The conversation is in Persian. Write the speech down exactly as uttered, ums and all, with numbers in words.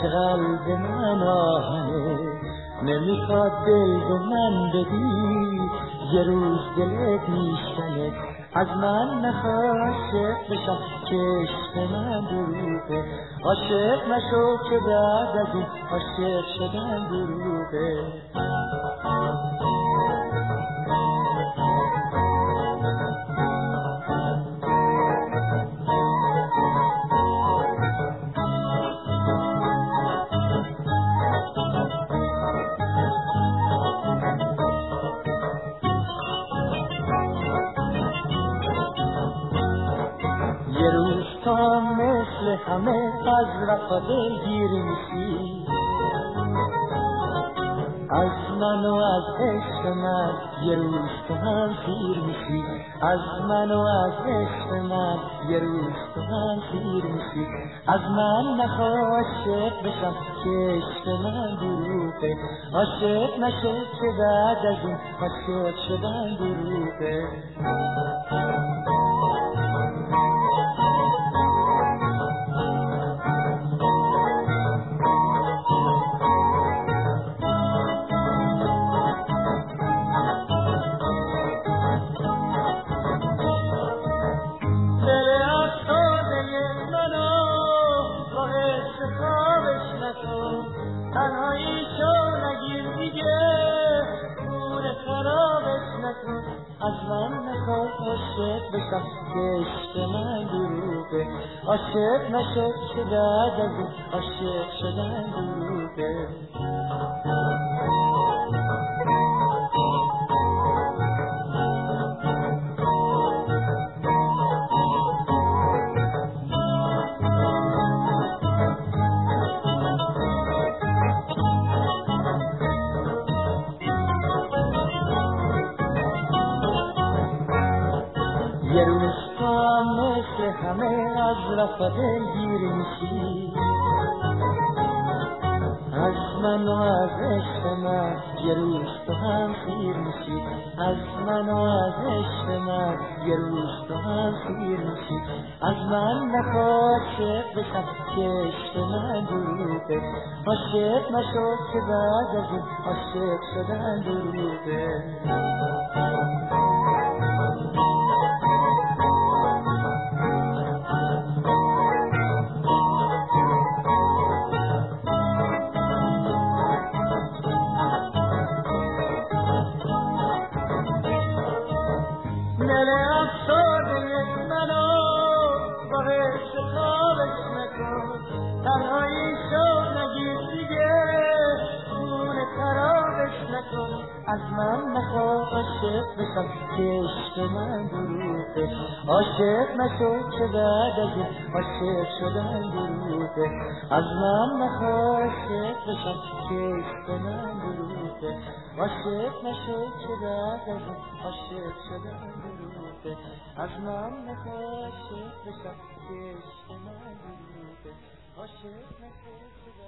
که قلب من آهنه، نمیخواد دل و من بدی، یه روز دلت میشکنه. از من نخواه عاشق بشم که عشق من دروغه، عاشق نشو که بعد از این عاشق شدن دروغه. یه روز تا مثل همه از وفا دلگیر میشی، از من و از عشق من یه روز تو هم سیر میشی، از من و از عشق من یه روز تو هم سیر میشی. از من نخواه عاشق بشم که عشق من دروغه، عاشق نشو که بعد از این عاشق شدن دروغه. تنهایی شو نگیر دیگه، خون خرابش نکن. از من نخواه عاشق بشم که عشق من دروغه، عاشق نشو که بعد از این عاشق شدن دروغه. یه روز تا مثل همه از وفا دلگیر میشی، از من و از عشق من یه روز تو هم سیر میشی، از من و از عشق من یه روز تو هم سیر میشی. از من نخواه عاشق بشم که عشق من دروغه، عاشق نشو که بعد از این عاشق شدن دروغه. دل افسرده منو با عشق خوابش نکن، تنهایی شو نگیر دیگه، خون خرابش نکن. از من نخواه عاشق بشم که عشق من دروغه، عاشق نشو که بعد از این عاشق شدن دروغه. از من نخواه عاشق بشم که عشق من دروغه، عاشق نشو که بعد از این عاشق شدن دروغه. از من نخواه عاشق بشم که عشق من دروغه، عاشق نشو که